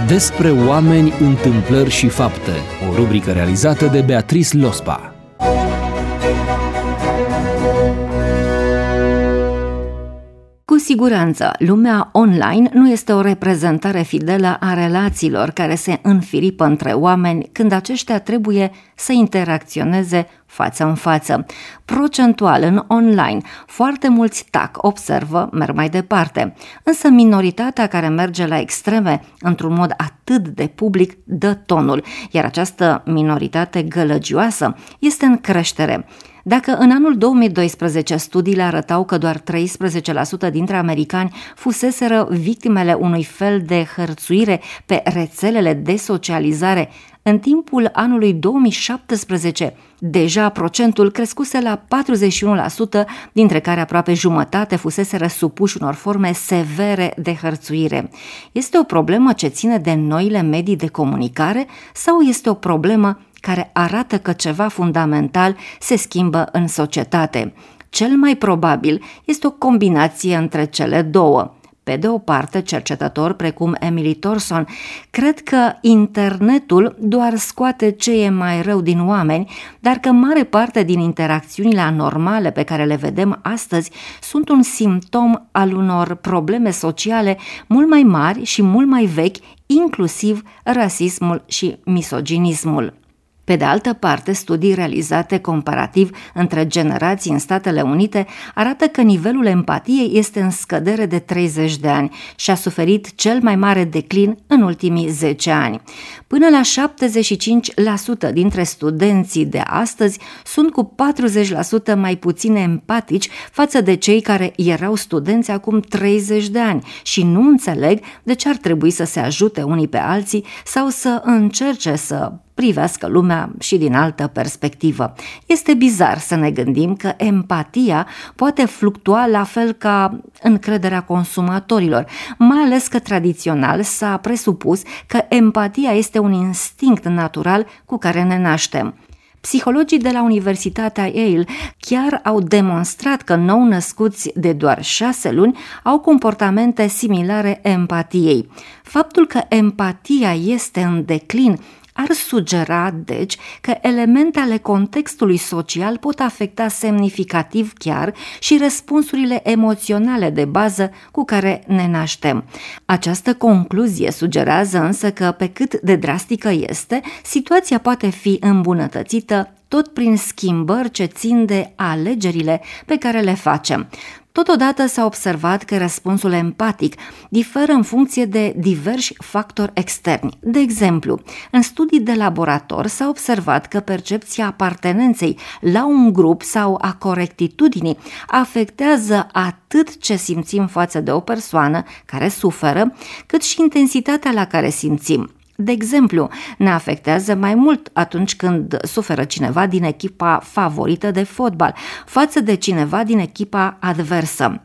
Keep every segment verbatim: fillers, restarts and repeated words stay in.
Despre oameni, întâmplări și fapte. O rubrică realizată de Beatrice Lospa. Cu siguranță, lumea online nu este o reprezentare fidelă a relațiilor care se înfiripă între oameni când aceștia trebuie să interacționeze față în față. Procentual, în online, foarte mulți tac, observă, merg mai departe, însă minoritatea care merge la extreme într-un mod atât de public dă tonul, iar această minoritate gălăgioasă este în creștere. Dacă în anul două mii doisprezece studiile arătau că doar treisprezece la sută dintre americani fuseseră victimele unui fel de hărțuire pe rețelele de socializare, în timpul anului două mii șaptesprezece, deja procentul crescuse la patruzeci și unu la sută, dintre care aproape jumătate fuseseră supuși unor forme severe de hărțuire. Este o problemă ce ține de noile medii de comunicare sau este o problemă care arată că ceva fundamental se schimbă în societate? Cel mai probabil este o combinație între cele două. Pe de o parte, cercetători precum Emily Thorson cred că internetul doar scoate ce e mai rău din oameni, dar că mare parte din interacțiunile anormale pe care le vedem astăzi sunt un simptom al unor probleme sociale mult mai mari și mult mai vechi, inclusiv rasismul și misoginismul. Pe de altă parte, studii realizate comparativ între generații în Statele Unite arată că nivelul empatiei este în scădere de treizeci de ani și a suferit cel mai mare declin în ultimii zece ani. Până la șaptezeci și cinci la sută dintre studenții de astăzi sunt cu patruzeci la sută mai puțin empatici față de cei care erau studenți acum treizeci de ani și nu înțeleg de ce ar trebui să se ajute unii pe alții sau să încerce să privească lumea și din altă perspectivă. Este bizar să ne gândim că empatia poate fluctua la fel ca încrederea consumatorilor, mai ales că tradițional s-a presupus că empatia este un instinct natural cu care ne naștem. Psihologii de la Universitatea Yale chiar au demonstrat că nou-născuți de doar șase luni au comportamente similare empatiei. Faptul că empatia este în declin ar sugera, deci, că elemente ale contextului social pot afecta semnificativ chiar și răspunsurile emoționale de bază cu care ne naștem. Această concluzie sugerează însă că, pe cât de drastică este, situația poate fi îmbunătățită tot prin schimbări ce țin de alegerile pe care le facem. Totodată s-a observat că răspunsul empatic diferă în funcție de diversi factori externi. De exemplu, în studii de laborator s-a observat că percepția apartenenței la un grup sau a corectitudinii afectează atât ce simțim față de o persoană care suferă, cât și intensitatea la care simțim. De exemplu, ne afectează mai mult atunci când suferă cineva din echipa favorită de fotbal față de cineva din echipa adversă.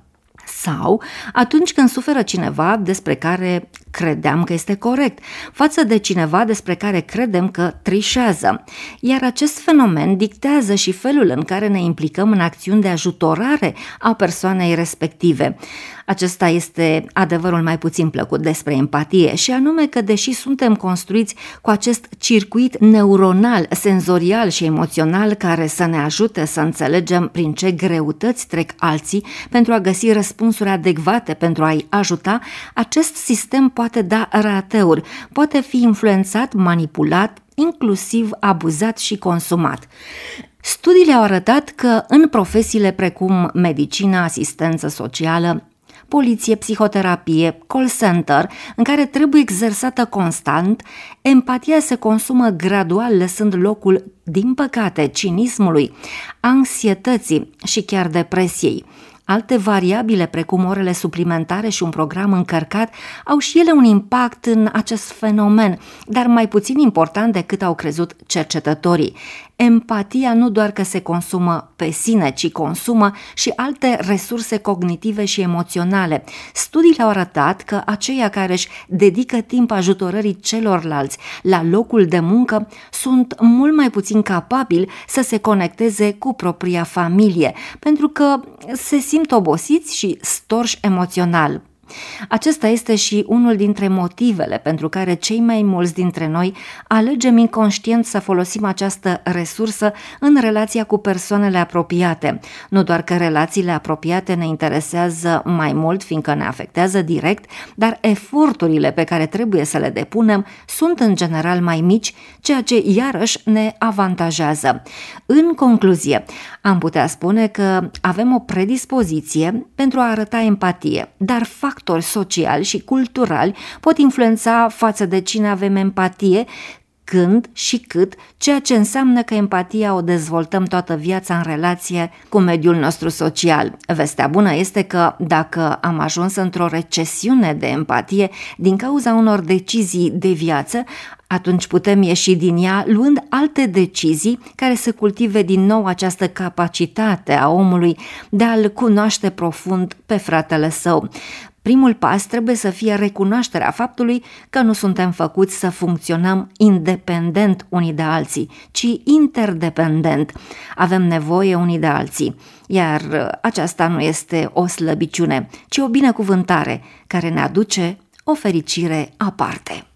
Sau atunci când suferă cineva despre care credeam că este corect, față de cineva despre care credem că trișează. Iar acest fenomen dictează și felul în care ne implicăm în acțiuni de ajutorare a persoanei respective. Acesta este adevărul mai puțin plăcut despre empatie, și anume că, deși suntem construiți cu acest circuit neuronal, senzorial și emoțional care să ne ajute să înțelegem prin ce greutăți trec alții pentru a găsi răspunsuri adecvate pentru a-i ajuta, acest sistem poate da rateuri, poate fi influențat, manipulat, inclusiv abuzat și consumat. Studiile au arătat că în profesiile precum medicină, asistență socială, poliție, psihoterapie, call center, în care trebuie exersată constant, empatia se consumă gradual, lăsând locul, din păcate, cinismului, anxietății și chiar depresiei. Alte variabile, precum orele suplimentare și un program încărcat, au și ele un impact în acest fenomen, dar mai puțin important decât au crezut cercetătorii. Empatia nu doar că se consumă pe sine, ci consumă și alte resurse cognitive și emoționale. Studiile au arătat că aceia care își dedică timp ajutorării celorlalți la locul de muncă sunt mult mai puțin capabili să se conecteze cu propria familie, pentru că se simt obosiți și storși emoțional. Acesta este și unul dintre motivele pentru care cei mai mulți dintre noi alegem inconștient să folosim această resursă în relația cu persoanele apropiate. Nu doar că relațiile apropiate ne interesează mai mult, fiindcă ne afectează direct, dar eforturile pe care trebuie să le depunem sunt în general mai mici, ceea ce iarăși ne avantajează. În concluzie, am putea spune că avem o predispoziție pentru a arăta empatie, dar factori sociali și culturali pot influența față de cine avem empatie, când și cât, ceea ce înseamnă că empatia o dezvoltăm toată viața în relație cu mediul nostru social. Vestea bună este că dacă am ajuns într-o recesiune de empatie din cauza unor decizii de viață, atunci putem ieși din ea luând alte decizii care să cultive din nou această capacitate a omului de a-l cunoaște profund pe fratele său. Primul pas trebuie să fie recunoașterea faptului că nu suntem făcuți să funcționăm independent unii de alții, ci interdependent. Avem nevoie unii de alții, iar aceasta nu este o slăbiciune, ci o binecuvântare care ne aduce o fericire aparte.